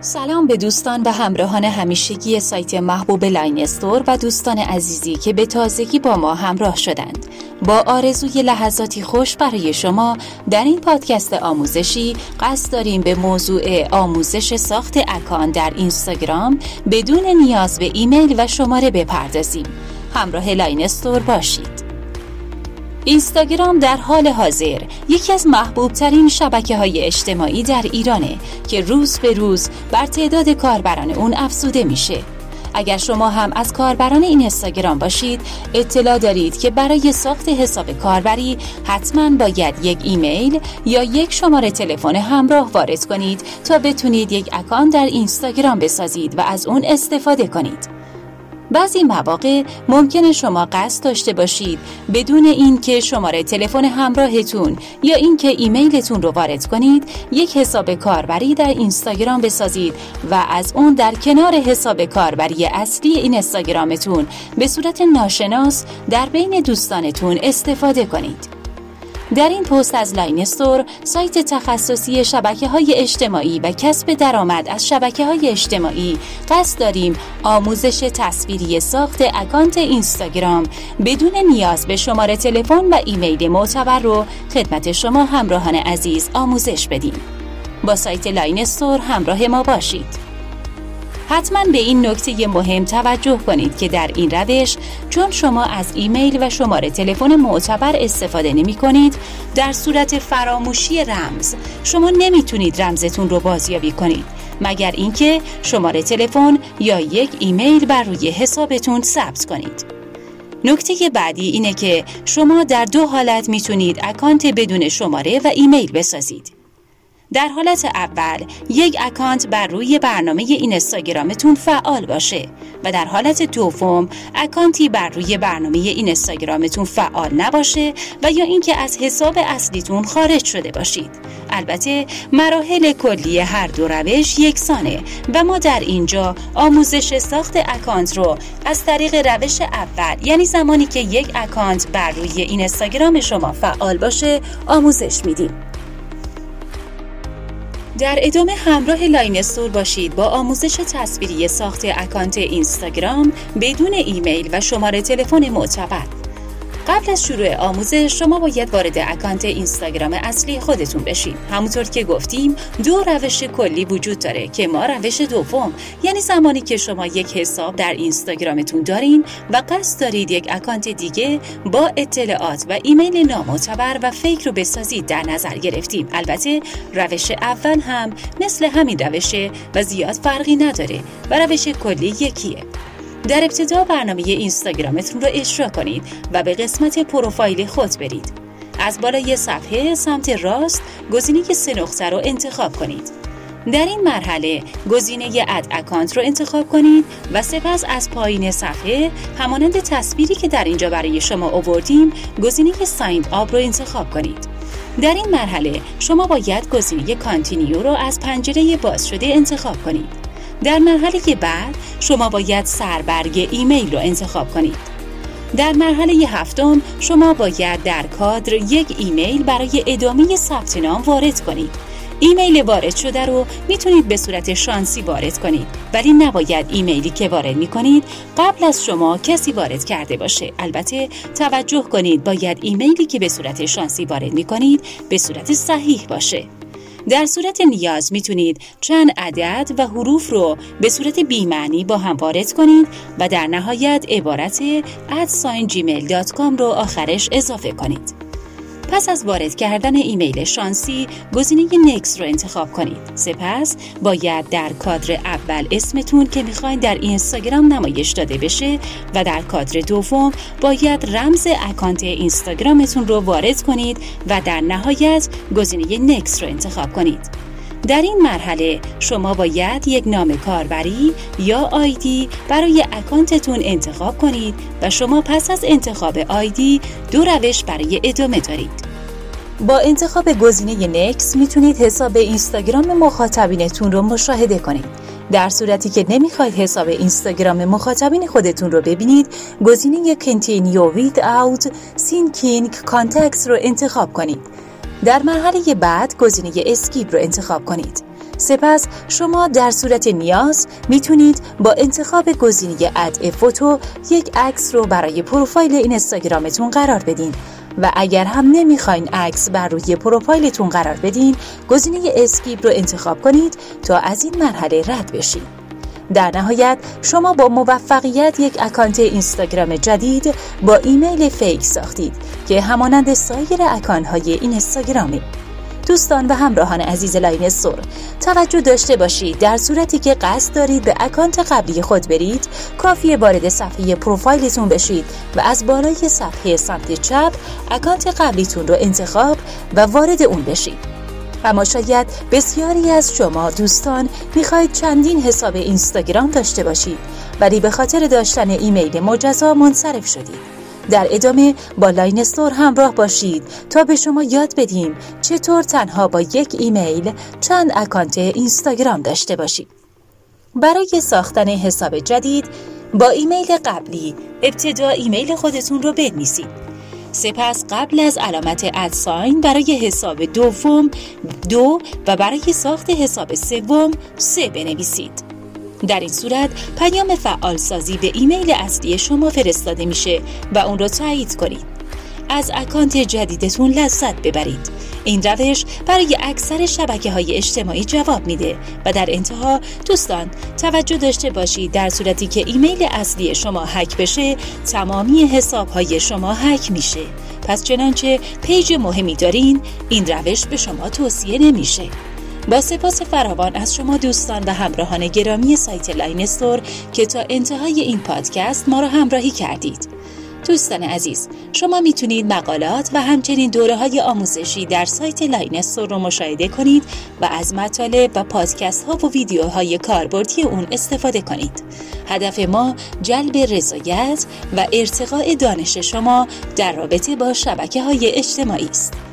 سلام به دوستان و همراهان همیشگی سایت محبوب لاین استور و دوستان عزیزی که به تازگی با ما همراه شدند. با آرزوی لحظاتی خوش برای شما در این پادکست آموزشی قصد داریم به موضوع آموزش ساخت اکانت در اینستاگرام بدون نیاز به ایمیل و شماره بپردازیم. همراه لاین استور باشید. اینستاگرام در حال حاضر یکی از محبوب ترین شبکه‌های اجتماعی در ایرانه که روز به روز بر تعداد کاربران اون افزوده میشه. اگر شما هم از کاربران این اینستاگرام باشید، اطلاع دارید که برای ساخت حساب کاربری حتما باید یک ایمیل یا یک شماره تلفن همراه وارد کنید تا بتونید یک اکانت در اینستاگرام بسازید و از اون استفاده کنید. بعضی مواقع ممکنه شما قصد داشته باشید بدون اینکه شماره تلفن همراهتون یا اینکه ایمیلتون رو وارد کنید یک حساب کاربری در اینستاگرام بسازید و از اون در کنار حساب کاربری اصلی این اینستاگرامتون به صورت ناشناس در بین دوستانتون استفاده کنید. در این پست از لاین استور، سایت تخصصی شبکه‌های اجتماعی و کسب درآمد از شبکه‌های اجتماعی، قصد داریم آموزش تصویری ساخت اکانت اینستاگرام بدون نیاز به شماره تلفن و ایمیل معتبر رو خدمت شما همراهان عزیز آموزش بدیم. با سایت لاین استور همراه ما باشید. حتما به این نکته مهم توجه کنید که در این روش چون شما از ایمیل و شماره تلفن معتبر استفاده نمی کنید، در صورت فراموشی رمز شما نمیتونید رمزتون رو بازیابی کنید مگر اینکه شماره تلفن یا یک ایمیل بر روی حسابتون ثبت کنید. نکته بعدی اینه که شما در دو حالت میتونید اکانت بدون شماره و ایمیل بسازید. در حالت اول یک اکانت بر روی برنامه اینستاگرامتون فعال باشه و در حالت دوم اکانتی بر روی برنامه اینستاگرامتون فعال نباشه و یا اینکه از حساب اصلیتون خارج شده باشید. البته مراحل کلی هر دو روش یکسانه و ما در اینجا آموزش ساخت اکانت رو از طریق روش اول، یعنی زمانی که یک اکانت بر روی اینستاگرام شما فعال باشه، آموزش میدیم. در ادامه همراه لاین استور باشید با آموزش تصویری ساخت اکانت اینستاگرام بدون ایمیل و شماره تلفن معتبر. قبل از شروع آموزش شما باید وارد اکانت اینستاگرام اصلی خودتون بشین. همونطور که گفتیم دو روش کلی وجود داره که ما روش دوم، یعنی زمانی که شما یک حساب در اینستاگرامتون دارین و قصد دارید یک اکانت دیگه با اطلاعات و ایمیل نامعتبر و فیک رو بسازید، در نظر گرفتیم. البته روش اول هم مثل همین روشه و زیاد فرقی نداره و روش کلی یکیه. در ابتدا برنامه اینستاگرامتون رو اجرا کنید و به قسمت پروفایل خود برید. از بالای صفحه سمت راست گزینه 3 نقطه رو انتخاب کنید. در این مرحله گزینه اد اکانت رو انتخاب کنید و سپس از پایین صفحه همانند تصویری که در اینجا برای شما آوردیم گزینه سایند آپ رو انتخاب کنید. در این مرحله شما باید گزینه کانتینیو رو از پنجره باز شده انتخاب کنید. در مرحله بعد شما باید سربرگ ایمیل رو انتخاب کنید. در مرحله هفتم شما باید در کادر یک ایمیل برای ادامه ثبت نام وارد کنید. ایمیل وارد شده رو میتونید به صورت شانسی وارد کنید، ولی نباید ایمیلی که وارد میکنید قبل از شما کسی وارد کرده باشه. البته توجه کنید باید ایمیلی که به صورت شانسی وارد میکنید به صورت صحیح باشه. در صورت نیاز میتونید چند عدد و حروف رو به صورت بی‌معنی با هم وارد کنید و در نهایت عبارت @gmail.com رو آخرش اضافه کنید. پس از وارد کردن ایمیل شانسی گزینه نکست رو انتخاب کنید. سپس باید در کادر اول اسمتون که میخواین در اینستاگرام نمایش داده بشه و در کادر دوم باید رمز اکانت اینستاگرامتون رو وارد کنید و در نهایت گزینه نکست رو انتخاب کنید. در این مرحله شما باید یک نام کاربری یا آیدی برای اکانتتون انتخاب کنید و شما پس از انتخاب آیدی دو روش برای ادامه دارید. با انتخاب گزینه نکست میتونید حساب اینستاگرام مخاطبینتون رو مشاهده کنید. در صورتی که نمیخواید حساب اینستاگرام مخاطبین خودتون رو ببینید، گزینه Continue Without Syncing Contacts رو انتخاب کنید. در مرحله بعد گزینه اسکیپ رو انتخاب کنید. سپس شما در صورت نیاز میتونید با انتخاب گزینه اد فوتو یک عکس رو برای پروفایل اینستاگرامتون قرار بدین و اگر هم نمیخواین عکس بر روی پروفایلتون قرار بدین، گزینه اسکیپ رو انتخاب کنید تا از این مرحله رد بشید. در نهایت شما با موفقیت یک اکانت اینستاگرام جدید با ایمیل فیک ساختید که همانند سایر اکانت‌های اینستاگرامی. دوستان و همراهان عزیز لاین استور، توجه داشته باشید در صورتی که قصد دارید به اکانت قبلی خود برید، کافیه وارد صفحه پروفایلتون بشید و از بالای صفحه سمت چپ اکانت قبلیتون رو انتخاب و وارد اون بشید. اما شاید بسیاری از شما دوستان میخواید چندین حساب اینستاگرام داشته باشید ولی به خاطر داشتن ایمیل مجزا منصرف شدید. در ادامه با لاین استور همراه باشید تا به شما یاد بدیم چطور تنها با یک ایمیل چند اکانت اینستاگرام داشته باشید. برای ساختن حساب جدید با ایمیل قبلی ابتدا ایمیل خودتون رو بنویسید. سپس قبل از علامت ادساین برای حساب دوم 2 و برای ساخت حساب سوم 3 بنویسید. در این صورت پیام فعالسازی به ایمیل اصلی شما فرستاده میشه و اون رو تایید کنید. از اکانت جدیدتون لذت ببرید. این روش برای اکثر شبکه‌های اجتماعی جواب میده و در انتها دوستان توجه داشته باشید در صورتی که ایمیل اصلی شما هک بشه تمامی حساب‌های شما هک میشه. پس چنانچه پیج مهمی دارین این روش به شما توصیه نمیشه. با سپاس فراوان از شما دوستان و همراهان گرامی سایت لاین استور که تا انتهای این پادکست ما را همراهی کردید. دوستان عزیز، شما میتونید مقالات و همچنین دوره‌های آموزشی در سایت لاین استور رو مشاهده کنید و از مطالب و پادکست ها و ویدیوهای کاربردی اون استفاده کنید. هدف ما جلب رضایت و ارتقاء دانش شما در رابطه با شبکه‌های اجتماعی است.